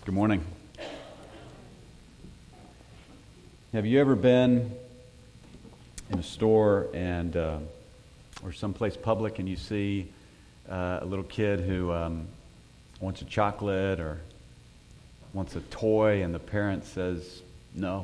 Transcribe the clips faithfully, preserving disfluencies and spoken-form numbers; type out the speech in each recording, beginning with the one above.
Good morning. Have you ever been in a store and uh, or someplace public and you see uh, a little kid who um, wants a chocolate or wants a toy and the parent says no?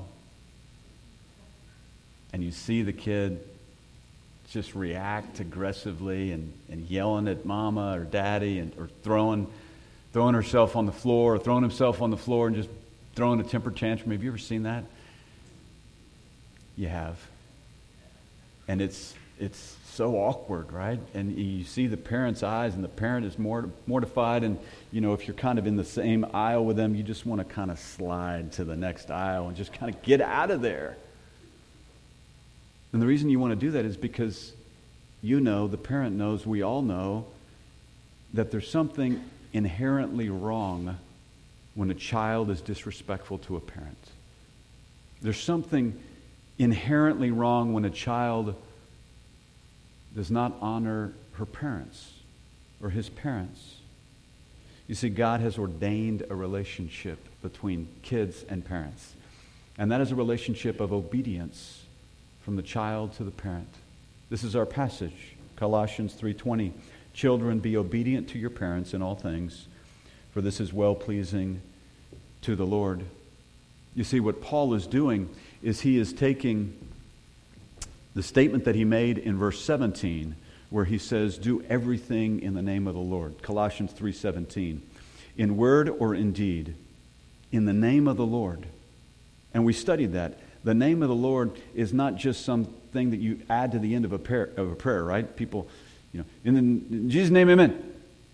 And you see the kid just react aggressively and, and yelling at mama or daddy and or throwing throwing herself on the floor or throwing himself on the floor and just throwing a temper tantrum. Have you ever seen that? You have. And it's it's so awkward, right? And you see the parent's eyes, and the parent is mort- mortified, and you know, if you're kind of in the same aisle with them, you just want to kind of slide to the next aisle and just kind of get out of there. And the reason you want to do that is because you know, the parent knows, we all know, that there's something inherently wrong when a child is disrespectful to a parent. There's something inherently wrong when a child does not honor her parents or his parents. You see, God has ordained a relationship between kids and parents. And that is a relationship of obedience from the child to the parent. This is our passage, Colossians three twenty. Children, be obedient to your parents in all things, for this is well-pleasing to the Lord. You see, what Paul is doing is he is taking the statement that he made in verse seventeen, where he says, do everything in the name of the Lord. Colossians three seventeen. In word or in deed, in the name of the Lord. And we studied that. The name of the Lord is not just something that you add to the end of a prayer, of a prayer, right? People, you know, in, the, in Jesus' name, amen.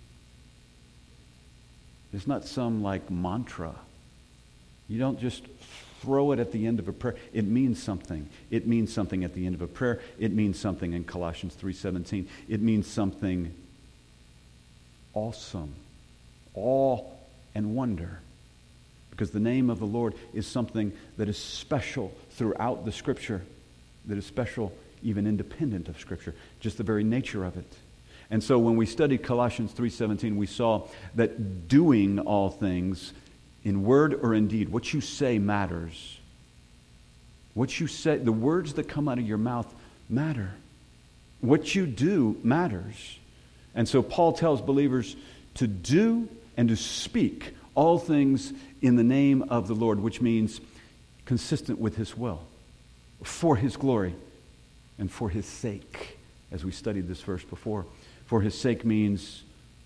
It's not some like mantra. You don't just throw it at the end of a prayer. It means something. It means something at the end of a prayer. It means something in Colossians three seventeen. It means something awesome. Awe and wonder. Because the name of the Lord is something that is special throughout the Scripture, that is special even independent of Scripture, just the very nature of it. And so when we studied Colossians three seventeen, we saw that doing all things in word or in deed, what you say matters. What you say, the words that come out of your mouth matter. What you do matters. And so Paul tells believers to do and to speak all things in the name of the Lord, which means consistent with His will, for His glory, and for His sake, as we studied this verse before. For His sake means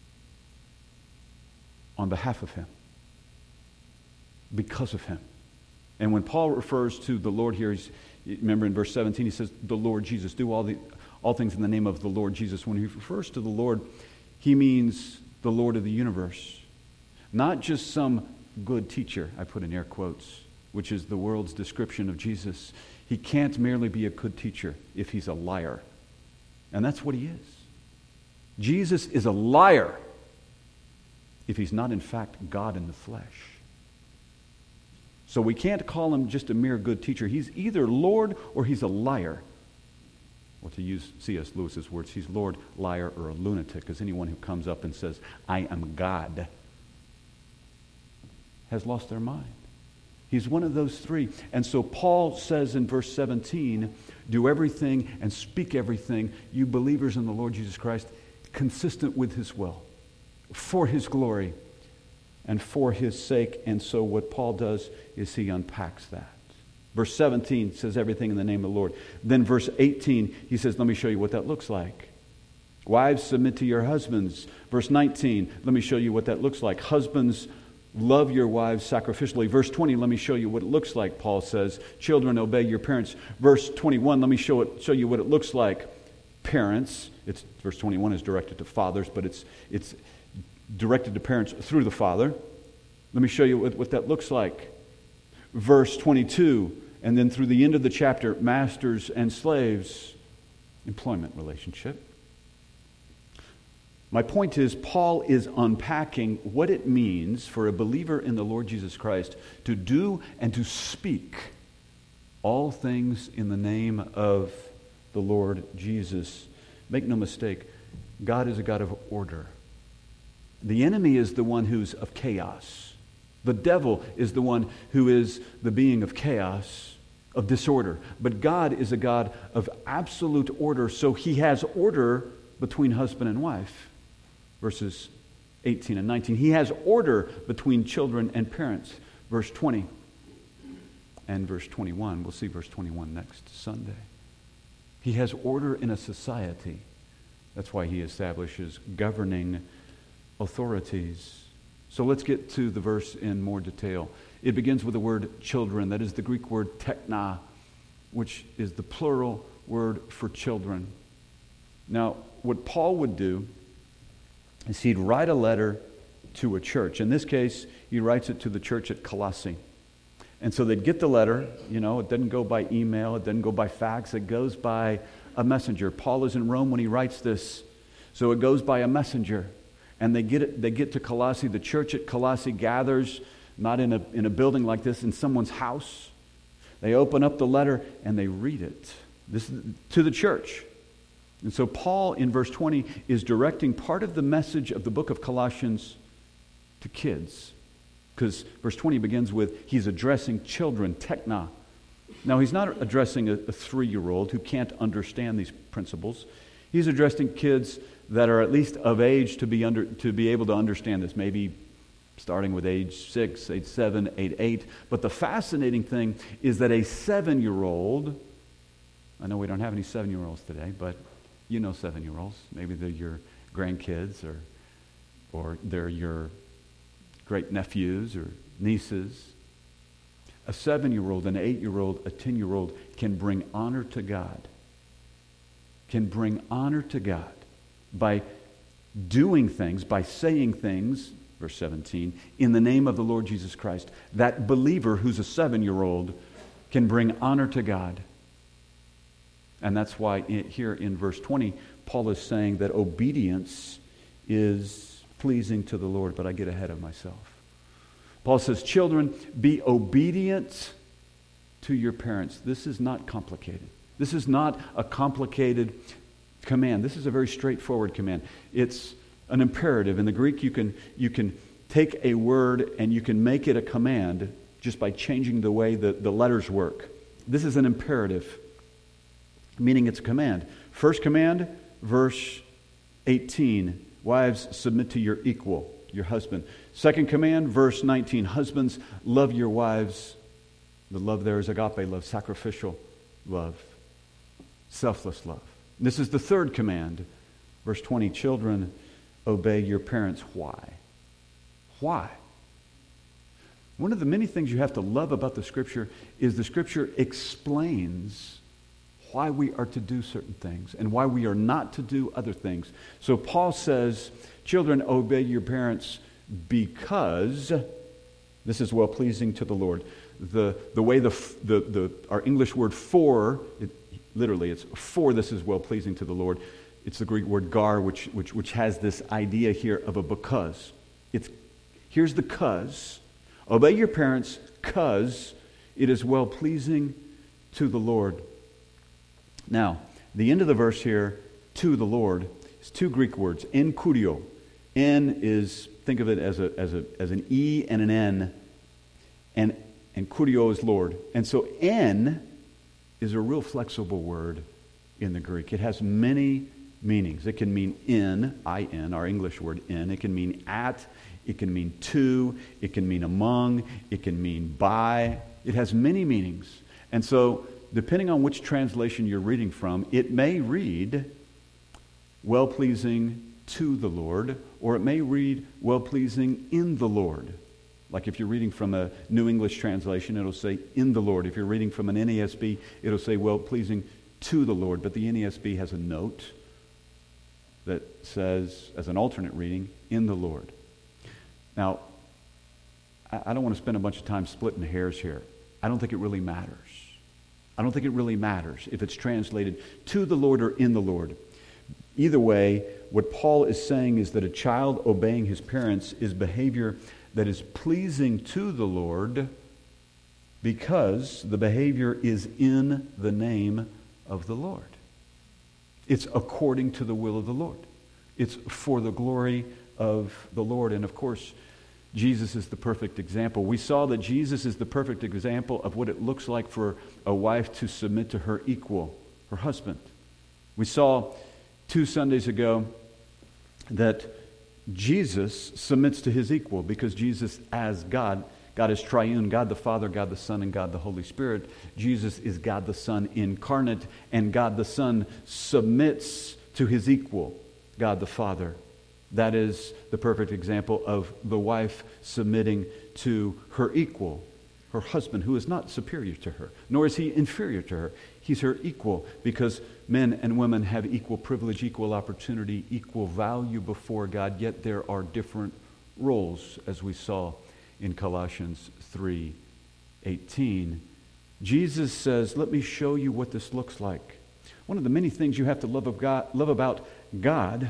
on behalf of Him, because of Him. And when Paul refers to the Lord here, he's, remember in verse seventeen, he says, the Lord Jesus, do all the all things in the name of the Lord Jesus. When he refers to the Lord, he means the Lord of the universe. Not just some good teacher, I put in air quotes, which is the world's description of Jesus. He can't merely be a good teacher if he's a liar. And that's what he is. Jesus is a liar if he's not in fact God in the flesh. So we can't call him just a mere good teacher. He's either Lord or he's a liar. Or to use C S Lewis's words, he's Lord, liar, or a lunatic. Because anyone who comes up and says, I am God, has lost their mind. He's one of those three. And so Paul says in verse seventeen, do everything and speak everything, you believers in the Lord Jesus Christ, consistent with His will, for His glory, and for His sake. And so what Paul does is he unpacks that. Verse seventeen says everything in the name of the Lord. Then verse eighteen, he says, let me show you what that looks like. Wives, submit to your husbands. Verse nineteen, let me show you what that looks like. Husbands, love your wives sacrificially. Verse twenty, let me show you what it looks like, Paul says. Children, obey your parents. Verse twenty-one, let me show it, show you what it looks like. Parents, it's verse twenty-one is directed to fathers, but it's it's directed to parents through the Father. Let me show you what, what that looks like. Verse twenty-two, and then through the end of the chapter, masters and slaves, employment relationship. My point is, Paul is unpacking what it means for a believer in the Lord Jesus Christ to do and to speak all things in the name of the Lord Jesus. Make no mistake, God is a God of order. The enemy is the one who's of chaos. The devil is the one who is the being of chaos, of disorder. But God is a God of absolute order, so he has order between husband and wife. Verses eighteen and nineteen. He has order between children and parents. Verse twenty and verse twenty-one. We'll see verse twenty-one next Sunday. He has order in a society. That's why he establishes governing authorities. So let's get to the verse in more detail. It begins with the word children. That is the Greek word tekna, which is the plural word for children. Now, what Paul would do is he'd write a letter to a church. In this case, he writes it to the church at Colossae. And so they'd get the letter. You know, it doesn't go by email. It doesn't go by fax. It goes by a messenger. Paul is in Rome when he writes this. So it goes by a messenger. And they get it, they get to Colossae. The church at Colossae gathers, not in a, in a building like this, in someone's house. They open up the letter and they read it. This is to the church. And so Paul, in verse twenty, is directing part of the message of the book of Colossians to kids. Because verse twenty begins with, he's addressing children, tekna. Now, he's not addressing a, a three-year-old who can't understand these principles. He's addressing kids that are at least of age to be under to be able to understand this, maybe starting with age six, age seven, age eight. But the fascinating thing is that a seven-year-old, I know we don't have any seven-year-olds today, but you know seven-year-olds. Maybe they're your grandkids or or they're your great-nephews or nieces. A seven-year-old, an eight-year-old, a ten-year-old can bring honor to God. Can bring honor to God by doing things, by saying things, verse seventeen, in the name of the Lord Jesus Christ. That believer who's a seven-year-old can bring honor to God. And that's why here in verse twenty, Paul is saying that obedience is pleasing to the Lord, but I get ahead of myself. Paul says, children, be obedient to your parents. This is not complicated. This is not a complicated command. This is a very straightforward command. It's an imperative. In the Greek, you can, you can take a word and you can make it a command just by changing the way the, the letters work. This is an imperative, meaning it's a command. First command, verse eighteen. Wives, submit to your equal, your husband. Second command, verse nineteen. Husbands, love your wives. The love there is agape love, sacrificial love, selfless love. This is the third command. Verse twenty, children, obey your parents. Why? Why? One of the many things you have to love about the Scripture is the Scripture explains why we are to do certain things and why we are not to do other things. So Paul says, children, obey your parents because this is well-pleasing to the Lord. The the way the the, the our English word for, it, literally it's for this is well-pleasing to the Lord. It's the Greek word gar, which which which has this idea here of a because. It's here's the cause. Obey your parents because it is well-pleasing to the Lord. Now, the end of the verse here, to the Lord, is two Greek words, en kurio. En is, think of it as a as a as an E and an N, and and kurio is Lord. And so en is a real flexible word in the Greek. It has many meanings. It can mean in, I N, our English word in. It can mean at. It can mean to. It can mean among. It can mean by. It has many meanings. And so, depending on which translation you're reading from, it may read well-pleasing to the Lord, or it may read well-pleasing in the Lord. Like if you're reading from a New English translation, it'll say in the Lord. If you're reading from an N A S B, it'll say well-pleasing to the Lord. But the N A S B has a note that says, as an alternate reading, in the Lord. Now, I don't want to spend a bunch of time splitting hairs here. I don't think it really matters. I don't think it really matters if it's translated to the Lord or in the Lord. Either way, what Paul is saying is that a child obeying his parents is behavior that is pleasing to the Lord because the behavior is in the name of the Lord. It's according to the will of the Lord. It's for the glory of the Lord. And of course, Jesus is the perfect example. We saw that Jesus is the perfect example of what it looks like for a wife to submit to her equal, her husband. We saw two Sundays ago that Jesus submits to his equal because Jesus, as God, God is triune, God the Father, God the Son, and God the Holy Spirit. Jesus is God the Son incarnate, and God the Son submits to his equal, God the Father. That is the perfect example of the wife submitting to her equal, her husband, who is not superior to her, nor is he inferior to her. He's her equal because men and women have equal privilege, equal opportunity, equal value before God, yet there are different roles, as we saw in Colossians three eighteen. Jesus says, let me show you what this looks like. One of the many things you have to love, of God, love about God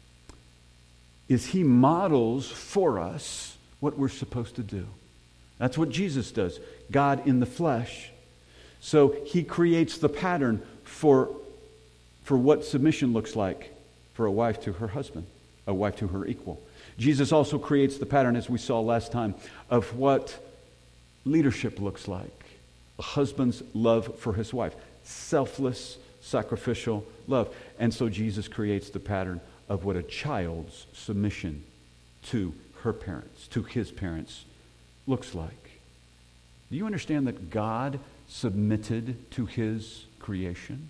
is he models for us what we're supposed to do. That's what Jesus does, God in the flesh. So he creates the pattern for, for what submission looks like for a wife to her husband, a wife to her equal. Jesus also creates the pattern, as we saw last time, of what leadership looks like. A husband's love for his wife. Selfless, sacrificial love. And so Jesus creates the pattern of what a child's submission to her parents, to his parents, looks like. Do you understand that God submitted to his creation?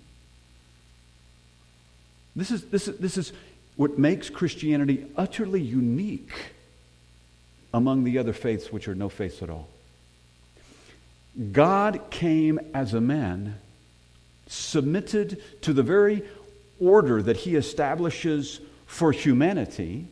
This is, this is, this is what makes Christianity utterly unique among the other faiths, which are no faiths at all. God came as a man, submitted to the very order that he establishes for humanity,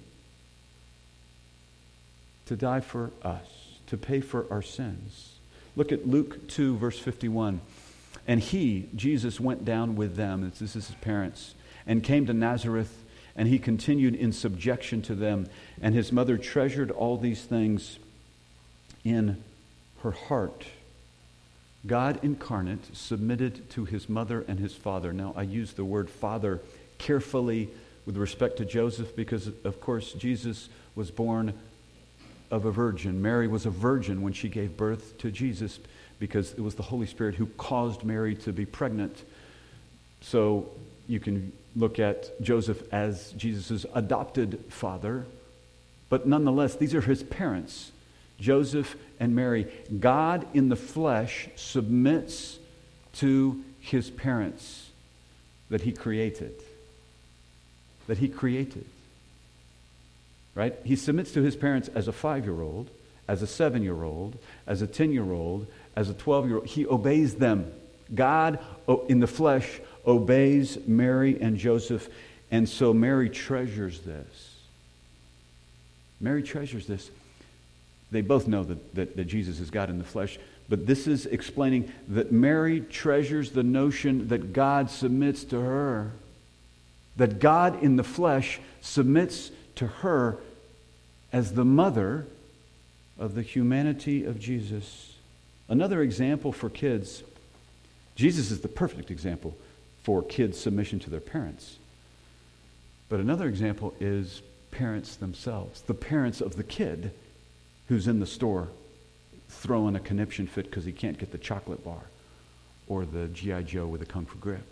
to die for us, to pay for our sins. Look at Luke two, verse fifty-one. And he, Jesus, went down with them, this is his parents, and came to Nazareth, and he continued in subjection to them. And his mother treasured all these things in her heart. God incarnate submitted to his mother and his father. Now, I use the word father carefully with respect to Joseph because, of course, Jesus was born of a virgin. Mary was a virgin when she gave birth to Jesus because it was the Holy Spirit who caused Mary to be pregnant. So you can look at Joseph as Jesus' adopted father, but nonetheless, these are his parents, Joseph and Mary. God in the flesh submits to his parents that he created. That he created. Right? He submits to his parents as a five-year-old, as a seven-year-old, as a ten-year-old, as a twelve-year-old. He obeys them. God in the flesh obeys Mary and Joseph, and so Mary treasures this. Mary treasures this. They both know that, that, that Jesus is God in the flesh, but this is explaining that Mary treasures the notion that God submits to her. That God in the flesh submits to her as the mother of the humanity of Jesus. Another example for kids, Jesus is the perfect example for kids' submission to their parents. But another example is parents themselves, the parents of the kid who's in the store throwing a conniption fit because he can't get the chocolate bar or the G I Joe with a Kung Fu grip.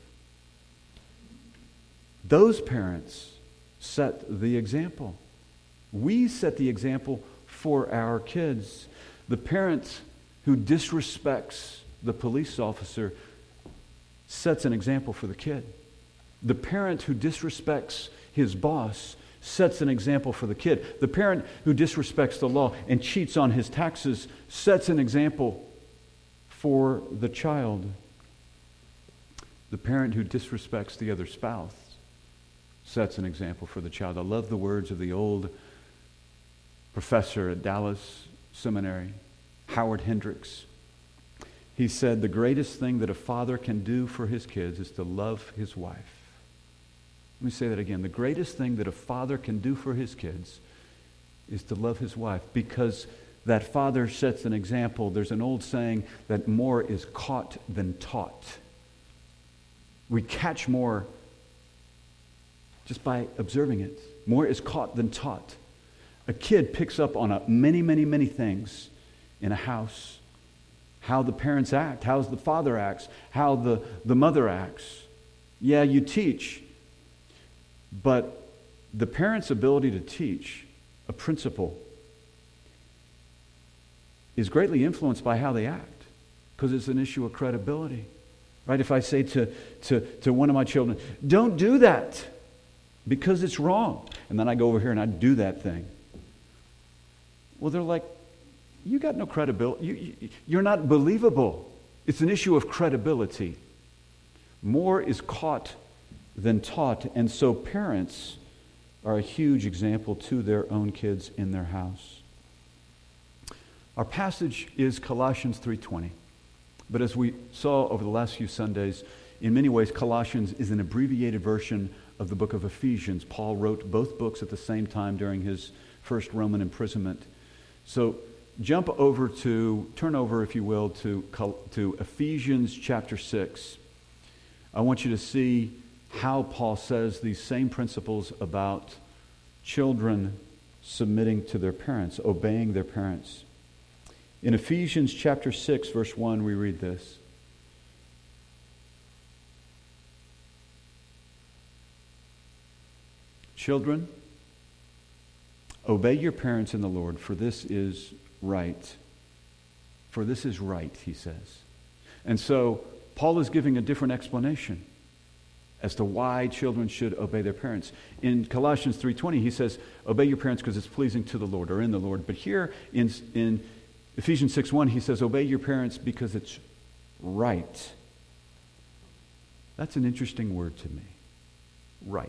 Those parents set the example. We set the example for our kids. The parent who disrespects the police officer sets an example for the kid. The parent who disrespects his boss sets an example for the kid. The parent who disrespects the law and cheats on his taxes sets an example for the child. The parent who disrespects the other spouse sets an example for the child. I love the words of the old professor at Dallas Seminary, Howard Hendricks. He said, the greatest thing that a father can do for his kids is to love his wife. Let me say that again. The greatest thing that a father can do for his kids is to love his wife, because that father sets an example. There's an old saying that more is caught than taught. We catch more just by observing it. More is caught than taught. A kid picks up on a many, many, many things in a house. How the parents act, how the father acts, how the, the mother acts. Yeah, you teach, but the parent's ability to teach a principle is greatly influenced by how they act, because it's an issue of credibility. Right? If I say to, to, to one of my children, don't do that because it's wrong, and then I go over here and I do that thing. Well, they're like, you got no credibility. You, you, you're not believable. It's an issue of credibility. More is caught than taught, and so parents are a huge example to their own kids in their house. Our passage is Colossians three twenty. But as we saw over the last few Sundays, in many ways, Colossians is an abbreviated version of the book of Ephesians. Paul wrote both books at the same time during his first Roman imprisonment. So jump over to, turn over, if you will, to, to Ephesians chapter six. I want you to see how Paul says these same principles about children submitting to their parents, obeying their parents. In Ephesians chapter six, verse one, we read this. Children, obey your parents in the Lord, for this is right. For this is right, he says. And so Paul is giving a different explanation as to why children should obey their parents. In Colossians three twenty, he says, obey your parents because it's pleasing to the Lord, or in the Lord. But here in, in Ephesians six one, he says, obey your parents because it's right. That's an interesting word to me. Right.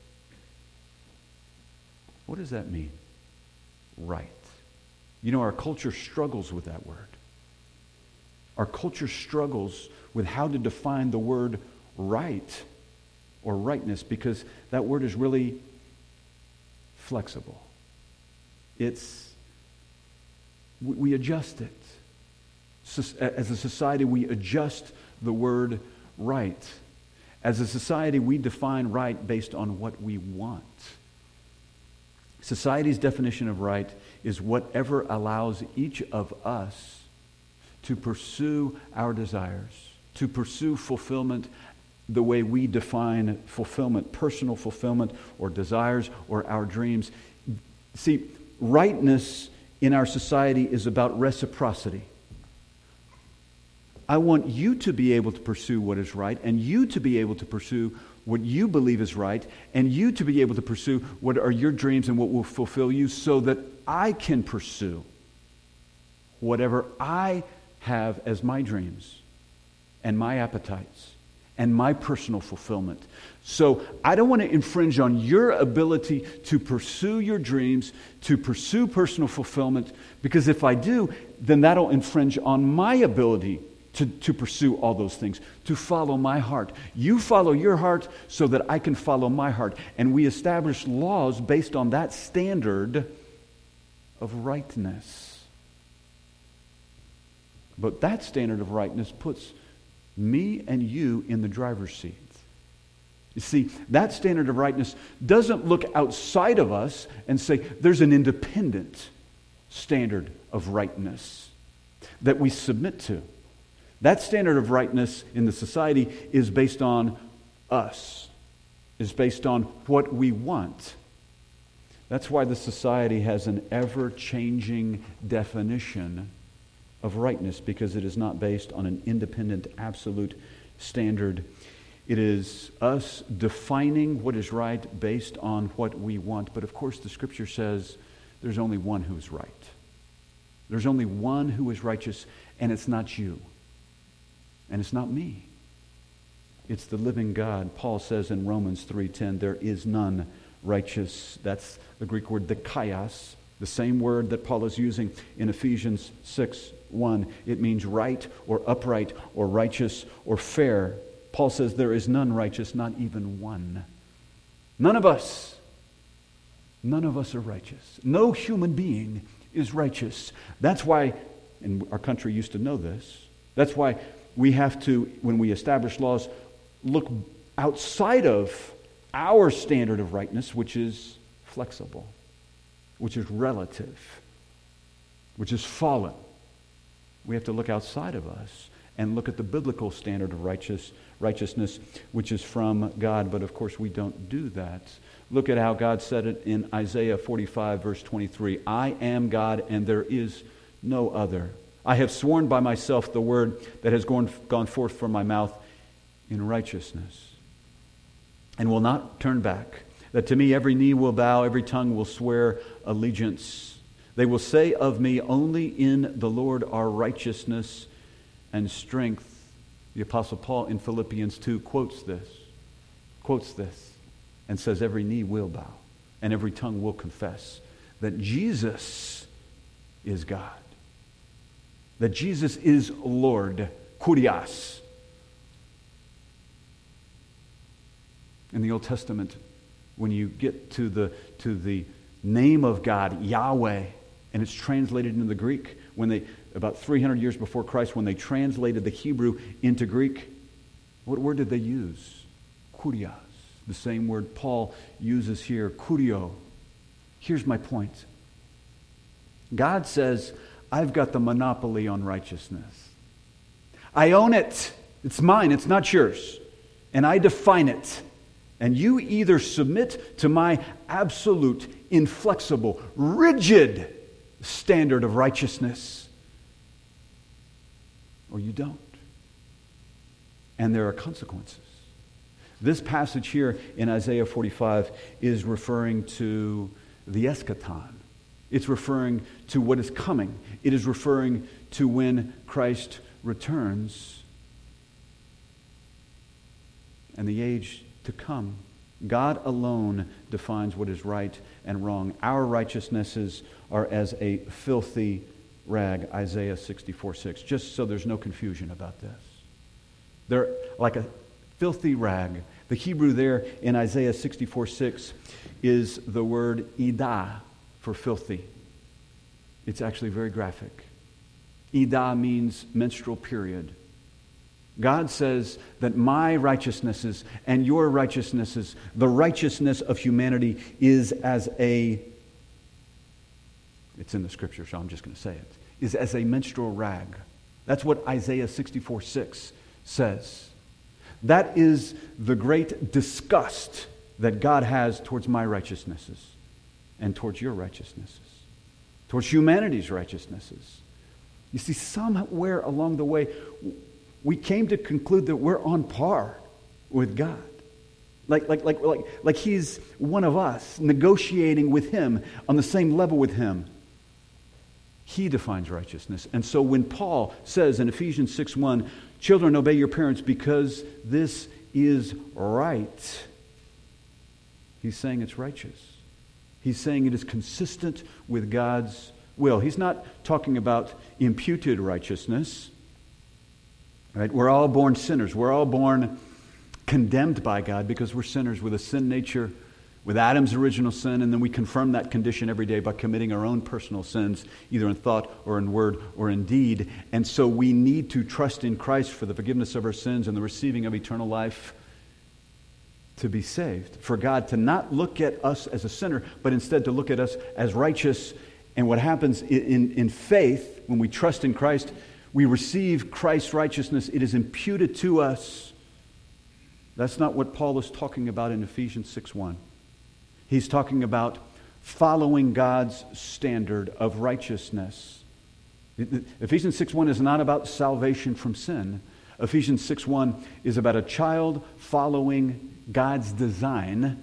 What does that mean? Right. You know, our culture struggles with that word. Our culture struggles with how to define the word right or rightness, because that word is really flexible. It's, we adjust it. As a society, we adjust the word right. As a society, we define right based on what we want. Society's definition of right is whatever allows each of us to pursue our desires, to pursue fulfillment the way we define fulfillment, personal fulfillment or desires or our dreams. See, rightness in our society is about reciprocity. I want you to be able to pursue what is right, and you to be able to pursue what you believe is right, and you to be able to pursue what are your dreams and what will fulfill you, so that I can pursue whatever I have as my dreams and my appetites and my personal fulfillment. So I don't want to infringe on your ability to pursue your dreams, to pursue personal fulfillment, because if I do, then that'll infringe on my ability to, to pursue all those things, to follow my heart. You follow your heart so that I can follow my heart. And we establish laws based on that standard of rightness. But that standard of rightness puts me and you in the driver's seat. You see, that standard of rightness doesn't look outside of us and say there's an independent standard of rightness that we submit to. That standard of rightness in the society is based on us, is based on what we want. That's why the society has an ever-changing definition of rightness, because it is not based on an independent, absolute standard. It is us defining what is right based on what we want. But of course, the Scripture says there's only one who is right. There's only one who is righteous, and it's not you. And it's not me. It's the living God. Paul says in Romans three ten, there is none righteous. That's the Greek word dikaios, the same word that Paul is using in Ephesians six one. It means right or upright or righteous or fair. Paul says there is none righteous, not even one. None of us, none of us are righteous. No human being is righteous. That's why, and our country used to know this, that's why we have to, when we establish laws, look outside of our standard of rightness, which is flexible. which is relative, which is fallen. We have to look outside of us and look at the biblical standard of righteous righteousness, which is from God. But of course, we don't do that. Look at how God said it in Isaiah forty-five, verse twenty-three. I am God, and there is no other. I have sworn by myself the word that has gone, gone forth from my mouth in righteousness, and will not turn back. That to me every knee will bow, every tongue will swear allegiance. They will say of me, only in the Lord are righteousness and strength. The Apostle Paul in Philippians two quotes this, quotes this, and says every knee will bow and every tongue will confess that Jesus is God. That Jesus is Lord, Kurios. In the Old Testament, when you get to the to the name of God, Yahweh, and it's translated into the Greek, when they about three hundred years before Christ, when they translated the Hebrew into Greek, what word did they use? Kurios. The same word Paul uses here, kurio. Here's my point. God says, I've got the monopoly on righteousness. I own it. It's mine. It's not yours. And I define it. And you either submit to my absolute, inflexible, rigid standard of righteousness, or you don't. And there are consequences. This passage here in Isaiah forty-five is referring to the eschaton. It's referring to what is coming. It is referring to when Christ returns and the age to come. God alone defines what is right and wrong. Our righteousnesses are as a filthy rag, Isaiah sixty-four six, just so there's no confusion about this. They're like a filthy rag. The Hebrew there in Isaiah sixty-four six is the word idah for filthy. It's actually very graphic. Idah means menstrual period. God says that my righteousnesses and your righteousnesses, the righteousness of humanity, is as a, it's in the scripture, so I'm just going to say it, is as a menstrual rag. That's what Isaiah sixty-four six says. That is the great disgust that God has towards my righteousnesses and towards your righteousnesses, towards humanity's righteousnesses. You see, somewhere along the way, we came to conclude that we're on par with God. Like, like, like, like, like He's one of us, negotiating with Him on the same level with Him. He defines righteousness. And so when Paul says in Ephesians six one, children, obey your parents because this is right, he's saying it's righteous. He's saying it is consistent with God's will. He's not talking about imputed righteousness. Right? We're all born sinners. We're all born condemned by God because we're sinners with a sin nature, with Adam's original sin, and then we confirm that condition every day by committing our own personal sins, either in thought or in word or in deed. And so we need to trust in Christ for the forgiveness of our sins and the receiving of eternal life to be saved. For God to not look at us as a sinner, but instead to look at us as righteous. And what happens in, in, in faith, when we trust in Christ, we receive Christ's righteousness. It is imputed to us. That's not what Paul is talking about in Ephesians six one. He's talking about following God's standard of righteousness. Ephesians six one is not about salvation from sin. Ephesians six one is about a child following God's design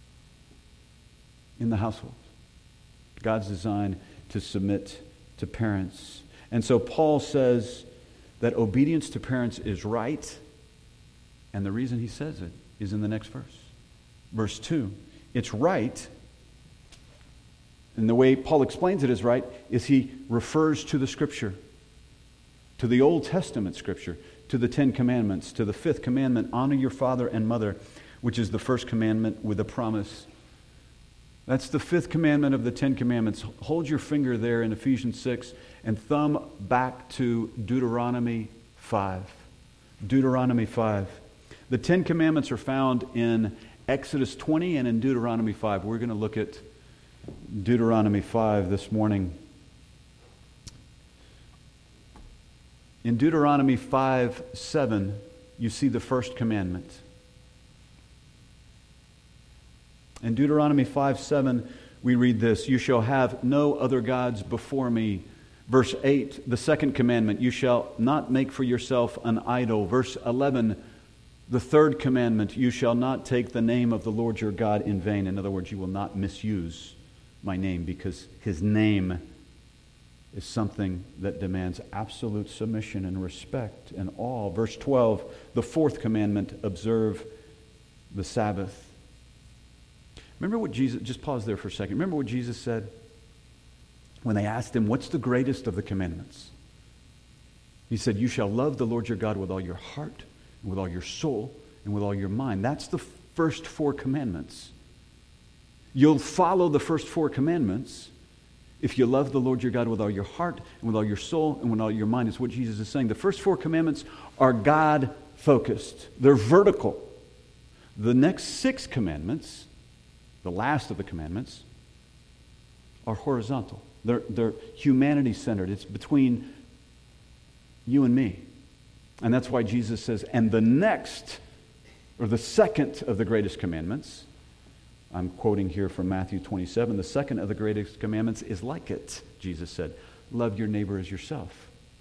in the household. God's design to submit to parents. And so Paul says that obedience to parents is right, and the reason he says it is in the next verse. Verse two. It's right, and the way Paul explains it is right, is he refers to the Scripture, to the Old Testament Scripture, to the Ten Commandments, to the fifth commandment, honor your father and mother, which is the first commandment with a promise. That's the fifth commandment of the Ten Commandments. Hold your finger there in Ephesians six and thumb back to Deuteronomy five. Deuteronomy five. The Ten Commandments are found in Exodus twenty and in Deuteronomy five. We're going to look at Deuteronomy five this morning. In Deuteronomy five seven, you see the first commandment. In Deuteronomy five seven, we read this: "You shall have no other gods before me." Verse eight, the second commandment: "You shall not make for yourself an idol." Verse eleven, the third commandment: "You shall not take the name of the Lord your God in vain." In other words, you will not misuse my name, because his name is something that demands absolute submission and respect and awe. Verse twelve, the fourth commandment: "Observe the Sabbath." Remember what Jesus, just pause there for a second. Remember what Jesus said when they asked him, what's the greatest of the commandments? He said, "You shall love the Lord your God with all your heart, and with all your soul, and with all your mind." That's the first four commandments. You'll follow the first four commandments if you love the Lord your God with all your heart, and with all your soul, and with all your mind, is what Jesus is saying. The first four commandments are God-focused. They're vertical. The next six commandments, the last of the commandments, are horizontal. They're, they're humanity-centered. It's between you and me. And that's why Jesus says, and the next, or the second of the greatest commandments, I'm quoting here from Matthew twenty-seven, the second of the greatest commandments is like it, Jesus said. Love your neighbor as yourself.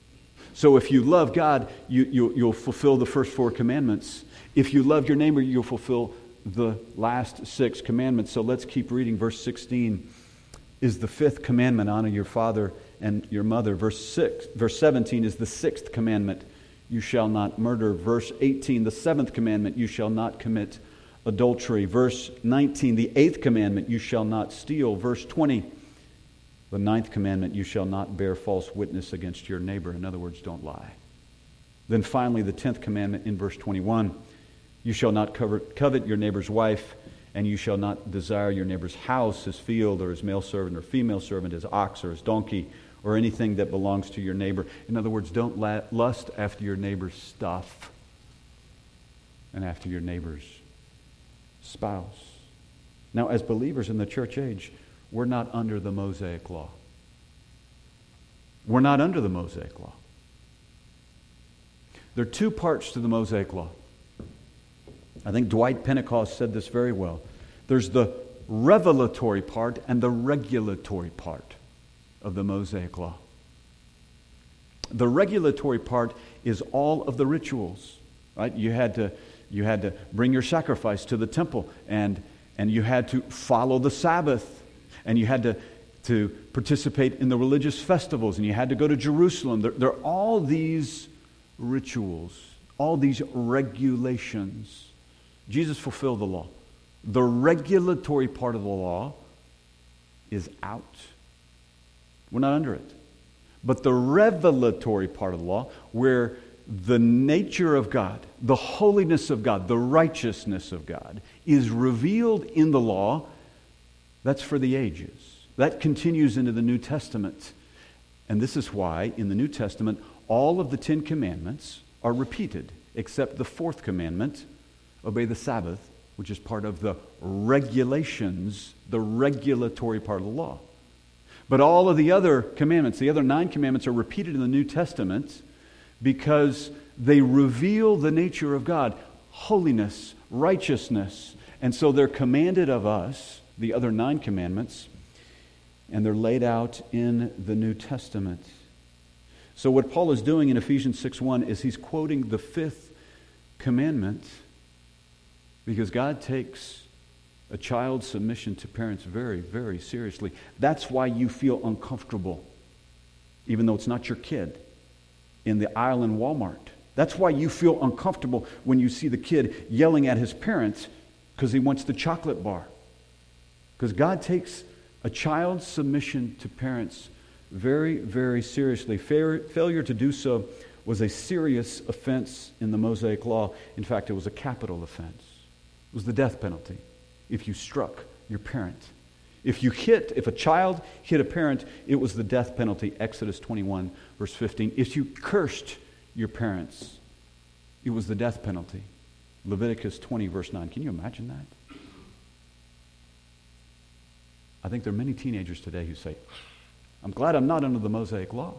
So if you love God, you, you, you'll fulfill the first four commandments. If you love your neighbor, you'll fulfill the last six commandments. So let's keep reading. Verse sixteen is the fifth commandment: honor your father and your mother. Verse six, verse seventeen is the sixth commandment: you shall not murder. Verse eighteen, the seventh commandment: you shall not commit adultery. Verse nineteen, the eighth commandment: you shall not steal. Verse twenty, the ninth commandment: you shall not bear false witness against your neighbor. In other words, don't lie. Then finally, the tenth commandment in verse twenty-one: you shall not covet, covet your neighbor's wife, and you shall not desire your neighbor's house, his field, or his male servant or female servant, his ox or his donkey, or anything that belongs to your neighbor. In other words, don't la- lust after your neighbor's stuff and after your neighbor's spouse. Now, as believers in the church age, we're not under the Mosaic law. We're not under the Mosaic law. There are two parts to the Mosaic law. I think Dwight Pentecost said this very well. There's the revelatory part and the regulatory part of the Mosaic law. The regulatory part is all of the rituals, right? You had to you had to bring your sacrifice to the temple, and and you had to follow the Sabbath, and you had to to participate in the religious festivals, and you had to go to Jerusalem. There, there are all these rituals, all these regulations. Jesus fulfilled the law. The regulatory part of the law is out. We're not under it. But the revelatory part of the law, where the nature of God, the holiness of God, the righteousness of God is revealed in the law, that's for the ages. That continues into the New Testament. And this is why in the New Testament all of the Ten Commandments are repeated, except the fourth commandment: obey the Sabbath, which is part of the regulations, the regulatory part of the law. But all of the other commandments, the other nine commandments, are repeated in the New Testament because they reveal the nature of God, holiness, righteousness. And so they're commanded of us, the other nine commandments, and they're laid out in the New Testament. So what Paul is doing in Ephesians six one is he's quoting the fifth commandment, because God takes a child's submission to parents very, very seriously. That's why you feel uncomfortable, even though it's not your kid, in the aisle in Walmart. That's why you feel uncomfortable when you see the kid yelling at his parents because he wants the chocolate bar. Because God takes a child's submission to parents very, very seriously. Fair, failure to do so was a serious offense in the Mosaic law. In fact, it was a capital offense. It was the death penalty if you struck your parent. If you hit, if a child hit a parent, it was the death penalty. Exodus twenty-one, verse fifteen. If you cursed your parents, it was the death penalty. Leviticus twenty, verse nine. Can you imagine that? I think there are many teenagers today who say, I'm glad I'm not under the Mosaic law.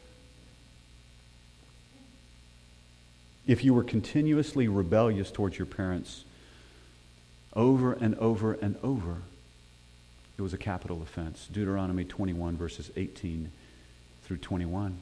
If you were continuously rebellious towards your parents over and over and over, it was a capital offense. Deuteronomy twenty-one, verses eighteen through twenty-one.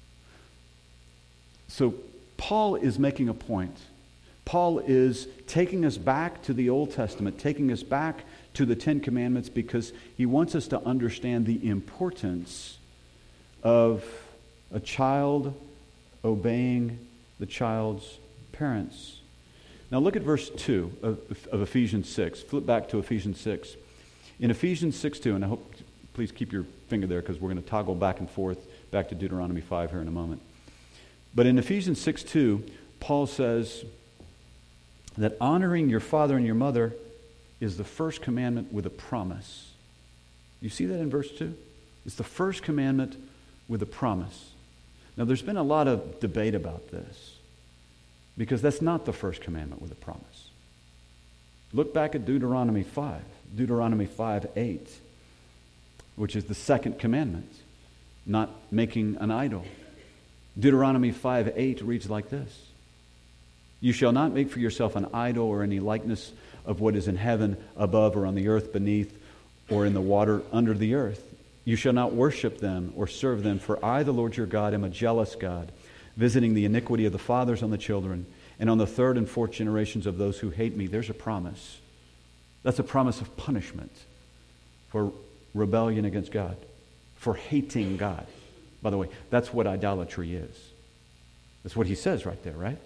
So Paul is making a point. Paul is taking us back to the Old Testament, taking us back to the Ten Commandments, because he wants us to understand the importance of a child obeying the child's parents. Now look at verse two of, of Ephesians six. Flip back to Ephesians six. In Ephesians six two, and I hope, please keep your finger there because we're going to toggle back and forth back to Deuteronomy five here in a moment. But in Ephesians six two, Paul says that honoring your father and your mother is the first commandment with a promise. You see that in verse two? It's the first commandment with a promise. Now, there's been a lot of debate about this because that's not the first commandment with a promise. Look back at Deuteronomy five, Deuteronomy five eight, which is the second commandment, not making an idol. Deuteronomy five eight reads like this: You shall not make for yourself an idol or any likeness of what is in heaven above or on the earth beneath or in the water under the earth. You shall not worship them or serve them, for I, the Lord your God, am a jealous God, visiting the iniquity of the fathers on the children, and on the third and fourth generations of those who hate me. There's a promise. That's a promise of punishment for rebellion against God, for hating God. By the way, that's what idolatry is. That's what he says right there, right?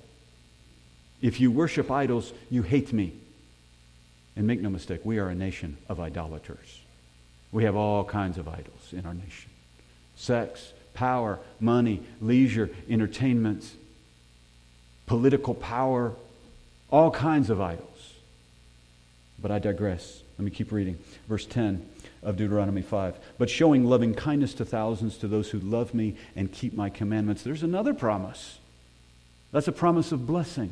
If you worship idols, you hate me. And make no mistake, we are a nation of idolaters. We have all kinds of idols in our nation. Sex, power, money, leisure, entertainment, political power, all kinds of idols. But I digress. Let me keep reading. Verse ten of Deuteronomy five. But showing loving kindness to thousands, to those who love me and keep my commandments. There's another promise. That's a promise of blessing.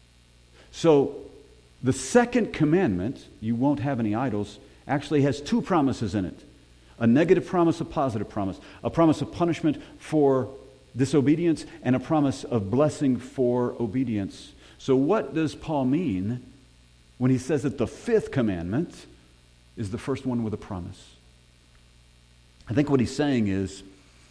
So the second commandment, you won't have any idols, actually has two promises in it. A negative promise, a positive promise. A promise of punishment for disobedience and a promise of blessing for obedience. So what does Paul mean when he says that the fifth commandment is the first one with a promise? I think what he's saying is,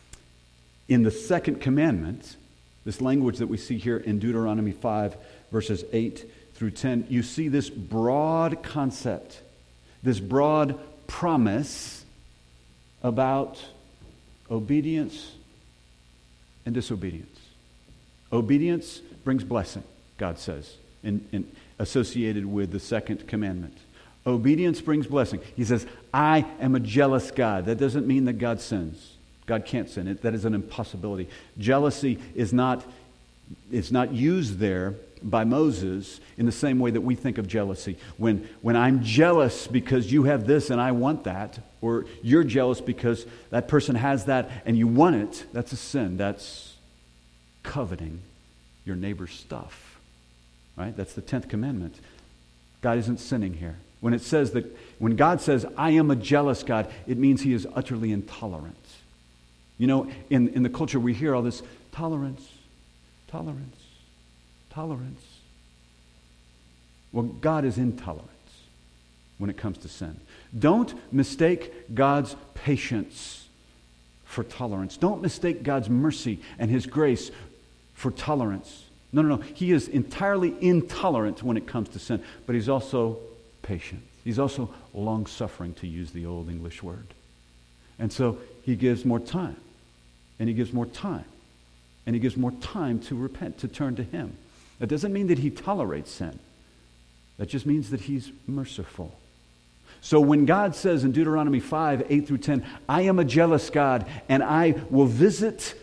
in the second commandment, this language that we see here in Deuteronomy five, verses eight through ten, you see this broad concept, this broad promise about obedience and disobedience. Obedience brings blessing, God says, in, in, associated with the second commandment. Obedience brings blessing. He says, I am a jealous God. That doesn't mean that God sins. God can't sin. It, that is an impossibility. Jealousy is not, it's not used there by Moses in the same way that we think of jealousy. When, when I'm jealous because you have this and I want that, or you're jealous because that person has that and you want it, that's a sin. That's coveting your neighbor's stuff. Right? That's the tenth commandment. God isn't sinning here. When it says that, when God says, I am a jealous God, it means he is utterly intolerant. You know, in, in the culture we hear all this tolerance, tolerance, tolerance. Well, God is intolerant when it comes to sin. Don't mistake God's patience for tolerance. Don't mistake God's mercy and his grace for tolerance. No, no, no. He is entirely intolerant when it comes to sin, but he's also patient. He's also long-suffering, to use the old English word. And so he gives more time, and he gives more time, and he gives more time to repent, to turn to him. That doesn't mean that he tolerates sin. That just means that he's merciful. So when God says in Deuteronomy five, eight through ten, I am a jealous God, and I will visit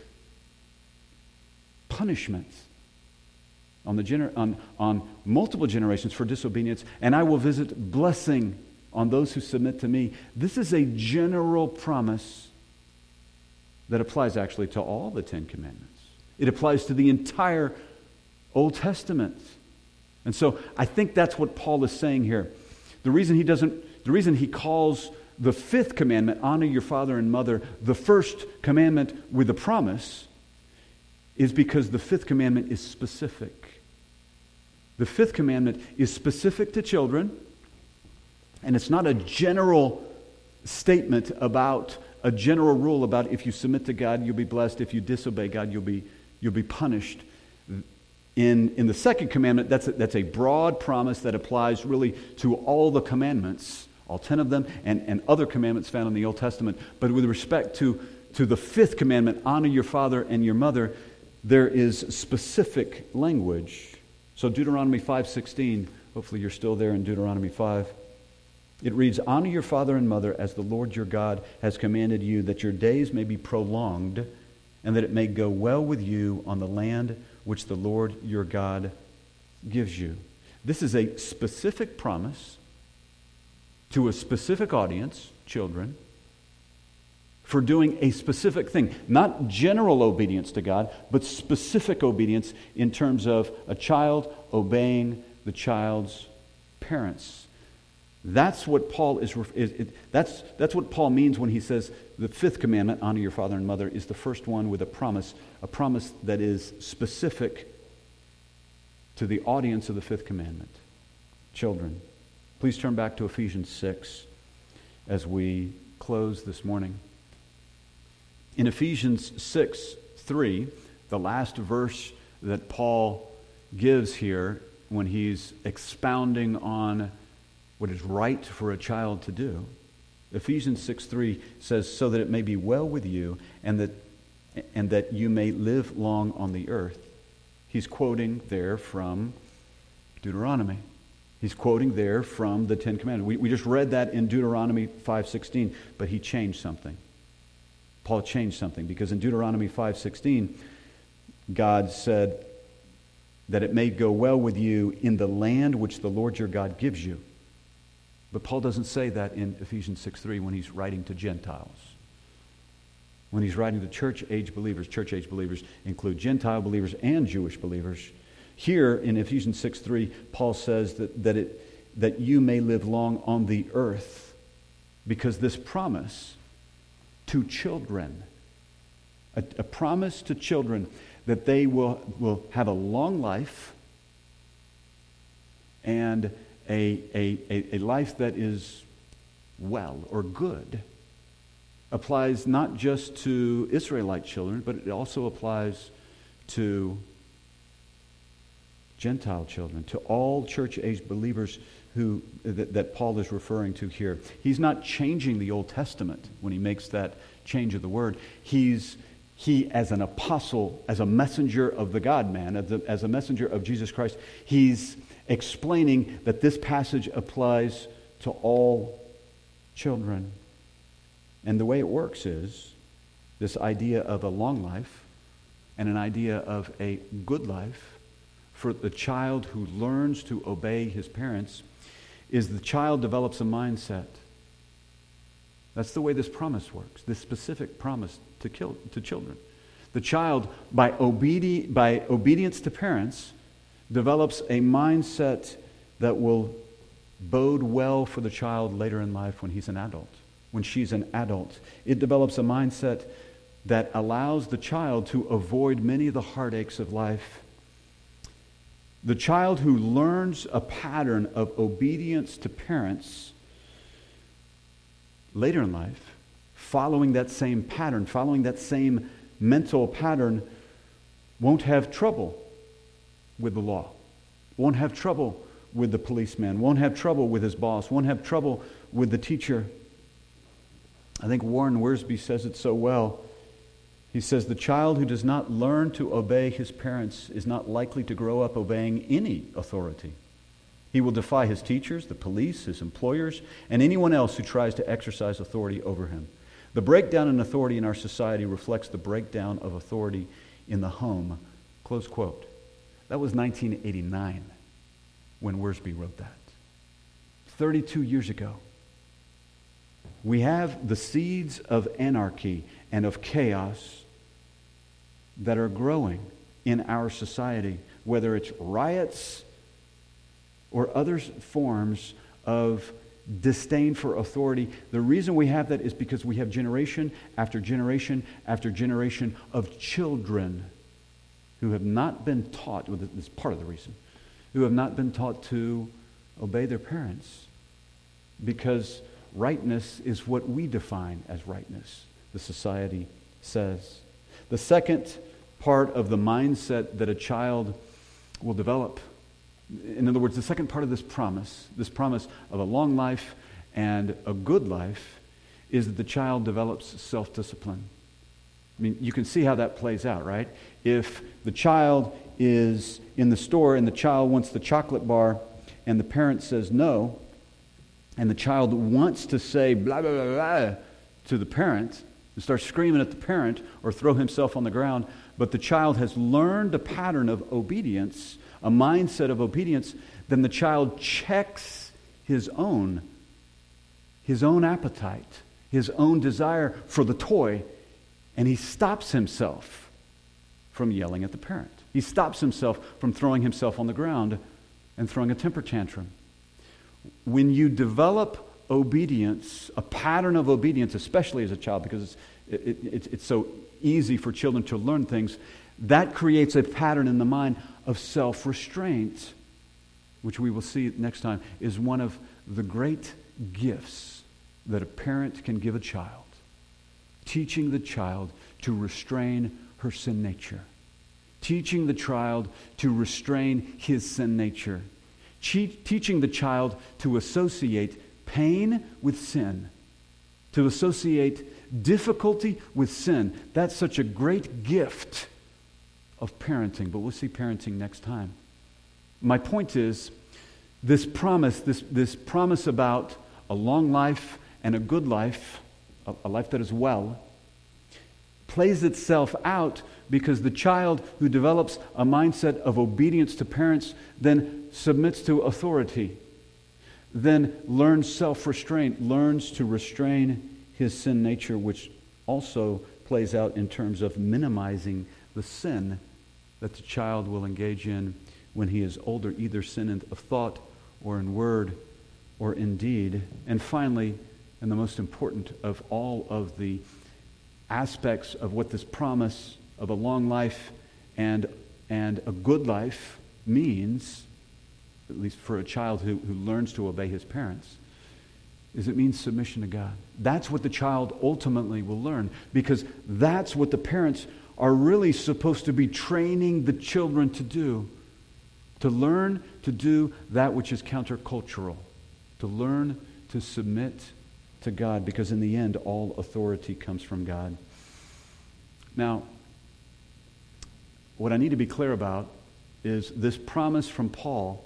punishment on the gener- on, on multiple generations for disobedience, and I will visit blessing on those who submit to me. This is a general promise that applies actually to all the Ten Commandments. It applies to the entire Old Testament. And so I think that's what Paul is saying here. The reason he doesn't, the reason he calls the fifth commandment, honor your father and mother, the first commandment with a promise, is because the fifth commandment is specific. The fifth commandment is specific to children, and it's not a general statement about a general rule about if you submit to God, you'll be blessed. If you disobey God, you'll be you'll be punished. In, in the second commandment, that's a, that's a broad promise that applies really to all the commandments, all ten of them, and, and other commandments found in the Old Testament. But with respect to, to the fifth commandment, honor your father and your mother, there is specific language. So Deuteronomy five sixteen, hopefully you're still there in Deuteronomy five. It reads, honor your father and mother as the Lord your God has commanded you, that your days may be prolonged and that it may go well with you on the land which the Lord your God gives you. This is a specific promise to a specific audience, children, for doing a specific thing. Not general obedience to God, but specific obedience in terms of a child obeying the child's parents. That's what Paul is, is it, that's, that's what Paul means when he says the fifth commandment, honor your father and mother, is the first one with a promise, a promise that is specific to the audience of the fifth commandment. Children. Please turn back to Ephesians six as we close this morning. In Ephesians six three, the last verse that Paul gives here when he's expounding on what is right for a child to do, Ephesians six three says, so that it may be well with you and that and that you may live long on the earth. He's quoting there from Deuteronomy. He's quoting there from the Ten Commandments. We, we just read that in Deuteronomy five sixteen, but he changed something. Paul changed something because in Deuteronomy five sixteen, God said that it may go well with you in the land which the Lord your God gives you. But Paul doesn't say that in Ephesians six three when he's writing to Gentiles. When he's writing to church-age believers, church-age believers include Gentile believers and Jewish believers. Here in Ephesians six three, Paul says that, that, it, that you may live long on the earth, because this promise to children, a, a promise to children that they will, will have a long life and A, a, a life that is well or good, applies not just to Israelite children, but it also applies to Gentile children, to all church-age believers who that, that Paul is referring to here. He's not changing the Old Testament when he makes that change of the word. He's he, as an apostle, as a messenger of the God-man, as a, as a messenger of Jesus Christ, he's explaining that this passage applies to all children. And the way it works is this idea of a long life and an idea of a good life for the child who learns to obey his parents is the child develops a mindset. That's the way this promise works, this specific promise to kill, to children. The child, by, obedi- by obedience to parents, develops a mindset that will bode well for the child later in life when he's an adult, when she's an adult. It develops a mindset that allows the child to avoid many of the heartaches of life. The child who learns a pattern of obedience to parents later in life, following that same pattern, following that same mental pattern, won't have trouble with the law, won't have trouble with the policeman, won't have trouble with his boss, won't have trouble with the teacher. I think Warren Wiersbe says it so well. He says, the child who does not learn to obey his parents is not likely to grow up obeying any authority. He will defy his teachers, the police, his employers, and anyone else who tries to exercise authority over him. The breakdown in authority in our society reflects the breakdown of authority in the home. Close quote. That was nineteen eighty-nine when Wiersbe wrote that. thirty-two years ago. We have the seeds of anarchy and of chaos that are growing in our society, whether it's riots or other forms of disdain for authority. The reason we have that is because we have generation after generation after generation of children who have not been taught, well, this is part of the reason, who have not been taught to obey their parents, because rightness is what we define as rightness, the society says. The second part of the mindset that a child will develop, in other words, the second part of this promise, this promise of a long life and a good life, is that the child develops self-discipline. I mean, you can see how that plays out, right? If the child is in the store and the child wants the chocolate bar and the parent says no, and the child wants to say blah, blah, blah, blah to the parent and start screaming at the parent or throw himself on the ground, but the child has learned a pattern of obedience, a mindset of obedience, then the child checks his own, his own appetite, his own desire for the toy, and he stops himself from yelling at the parent. He stops himself from throwing himself on the ground and throwing a temper tantrum. When you develop obedience, a pattern of obedience, especially as a child, because it's, it, it, it's so easy for children to learn things, that creates a pattern in the mind of self-restraint, which we will see next time is one of the great gifts that a parent can give a child. Teaching the child to restrain her sin nature. Teaching the child to restrain his sin nature. Che- teaching the child to associate pain with sin. To associate difficulty with sin. That's such a great gift of parenting, but we'll see parenting next time. My point is, this promise, this, this promise about a long life and a good life, a, a life that is well, plays itself out because the child who develops a mindset of obedience to parents then submits to authority, then learns self-restraint, learns to restrain his sin nature, which also plays out in terms of minimizing the sin that the child will engage in when he is older, either sin in thought or in word or in deed. And finally, and the most important of all of the aspects of what this promise of a long life and, and a good life means, at least for a child who, who learns to obey his parents, is it means submission to God. That's what the child ultimately will learn, because that's what the parents are really supposed to be training the children to do. To learn to do that which is countercultural. To learn to submit to God, because in the end, all authority comes from God. Now, what I need to be clear about is this promise from Paul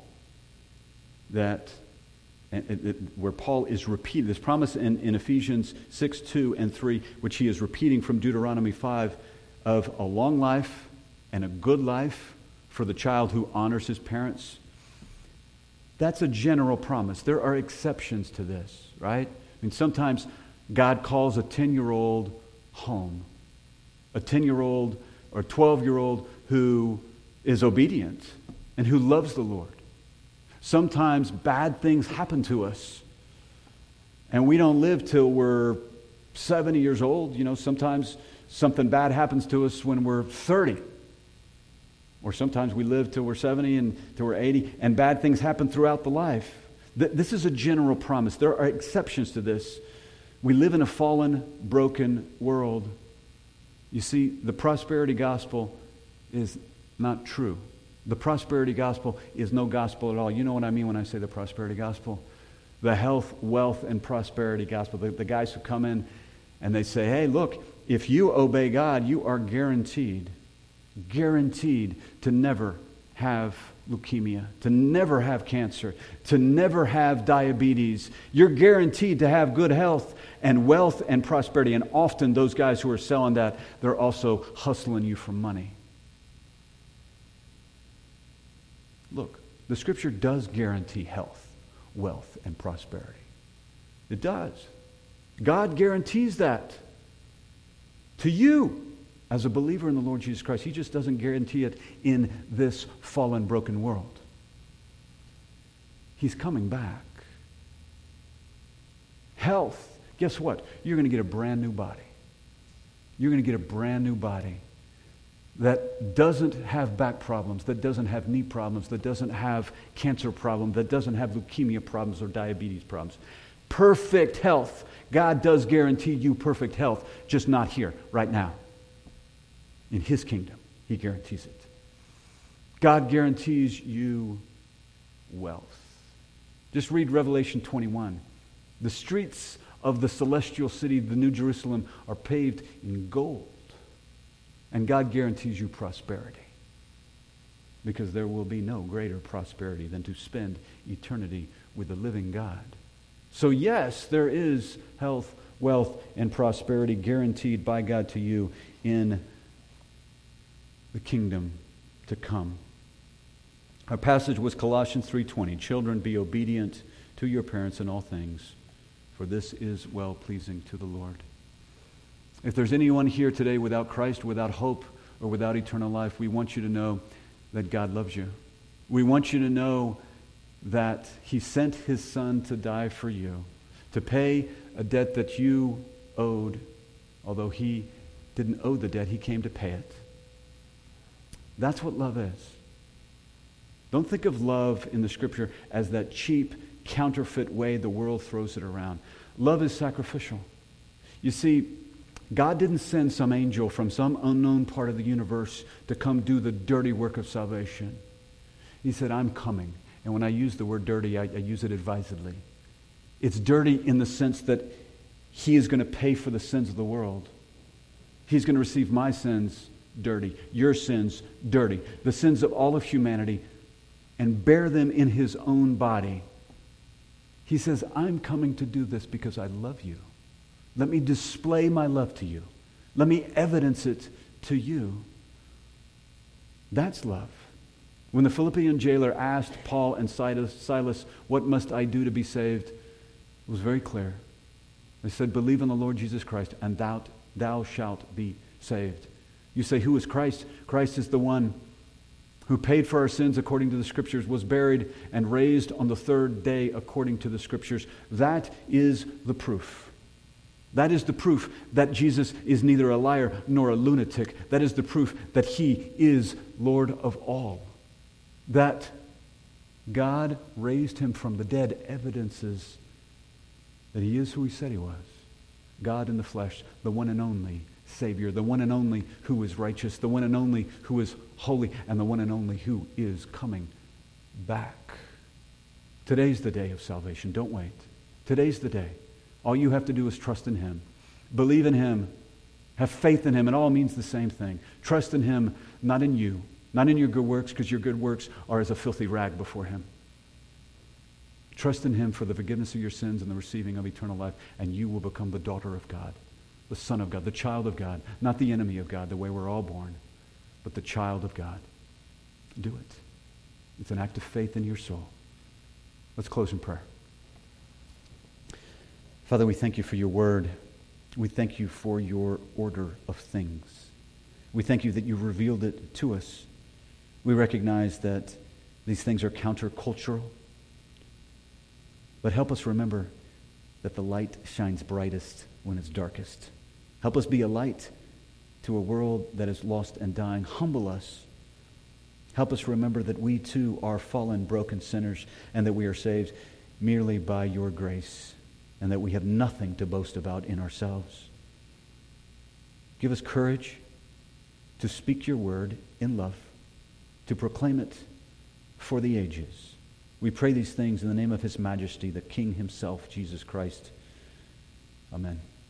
that, it, it, where Paul is repeating, this promise in, in Ephesians six, two and three, which he is repeating from Deuteronomy five, of a long life and a good life for the child who honors his parents. That's a general promise. There are exceptions to this, right? I mean, sometimes God calls a ten-year-old home, a ten-year-old or twelve-year-old who is obedient and who loves the Lord. Sometimes bad things happen to us, and we don't live till we're seventy years old. You know, sometimes something bad happens to us when we're thirty. Or sometimes we live till we're seventy and till we're eighty, and bad things happen throughout the life. This is a general promise. There are exceptions to this. We live in a fallen, broken world. You see, the prosperity gospel is not true. The prosperity gospel is no gospel at all. You know what I mean when I say the prosperity gospel? The health, wealth, and prosperity gospel. The, the guys who come in and they say, hey, look, if you obey God, you are guaranteed, guaranteed to never have leukemia, to never have cancer, to never have diabetes. You're guaranteed to have good health and wealth and prosperity. And often those guys who are selling that, they're also hustling you for money. Look, the Scripture does guarantee health, wealth, and prosperity. It does. God guarantees that to you as a believer in the Lord Jesus Christ. He just doesn't guarantee it in this fallen, broken world. He's coming back. health, guess what? You're going to get a brand new body. You're going to get a brand new body that doesn't have back problems, that doesn't have knee problems, that doesn't have cancer problems, that doesn't have leukemia problems or diabetes problems. Perfect health. God does guarantee you perfect health, just not here, right now. In His kingdom, He guarantees it. God guarantees you wealth. Just read Revelation twenty-one. The streets of the celestial city, the New Jerusalem, are paved in gold. And God guarantees you prosperity. Because there will be no greater prosperity than to spend eternity with the living God. So yes, there is health, wealth, and prosperity guaranteed by God to you in the kingdom to come. Our passage was Colossians three twenty. Children, be obedient to your parents in all things, for this is well-pleasing to the Lord. If there's anyone here today without Christ, without hope, or without eternal life, we want you to know that God loves you. We want you to know that He sent His Son to die for you, to pay a debt that you owed. Although He didn't owe the debt, He came to pay it. That's what love is. Don't think of love in the Scripture as that cheap, counterfeit way the world throws it around. Love is sacrificial. You see, God didn't send some angel from some unknown part of the universe to come do the dirty work of salvation. He said, I'm coming. And when I use the word dirty, I, I use it advisedly. It's dirty in the sense that He is going to pay for the sins of the world. He's going to receive my sins dirty, your sins dirty, the sins of all of humanity, and bear them in His own body. He says, I'm coming to do this because I love you. Let me display my love to you. Let me evidence it to you. That's love. When the Philippian jailer asked Paul and Silas, what must I do to be saved? It was very clear. They said, believe in the Lord Jesus Christ, and thou, thou shalt be saved. You say, who is Christ? Christ is the one who paid for our sins according to the Scriptures, was buried, and raised on the third day according to the Scriptures. That is the proof. That is the proof that Jesus is neither a liar nor a lunatic. That is the proof that He is Lord of all. That God raised Him from the dead evidences that He is who He said He was. God in the flesh, the one and only Savior, the one and only who is righteous, the one and only who is holy, and the one and only who is coming back. Today's the day of salvation. Don't wait. Today's the day. All you have to do is trust in Him. Believe in Him. Have faith in Him. It all means the same thing. Trust in Him, not in you. Not in your good works, because your good works are as a filthy rag before Him. Trust in Him for the forgiveness of your sins and the receiving of eternal life, and you will become the daughter of God, the son of God, the child of God, not the enemy of God, the way we're all born, but the child of God. Do it. It's an act of faith in your soul. Let's close in prayer. Father, we thank You for Your word. We thank You for Your order of things. We thank You that You revealed it to us. We recognize that these things are countercultural. But help us remember that the light shines brightest when it's darkest. Help us be a light to a world that is lost and dying. Humble us. Help us remember that we too are fallen, broken sinners, and that we are saved merely by Your grace, and that we have nothing to boast about in ourselves. Give us courage to speak Your word in love, to proclaim it for the ages. We pray these things in the name of His Majesty, the King Himself, Jesus Christ. Amen.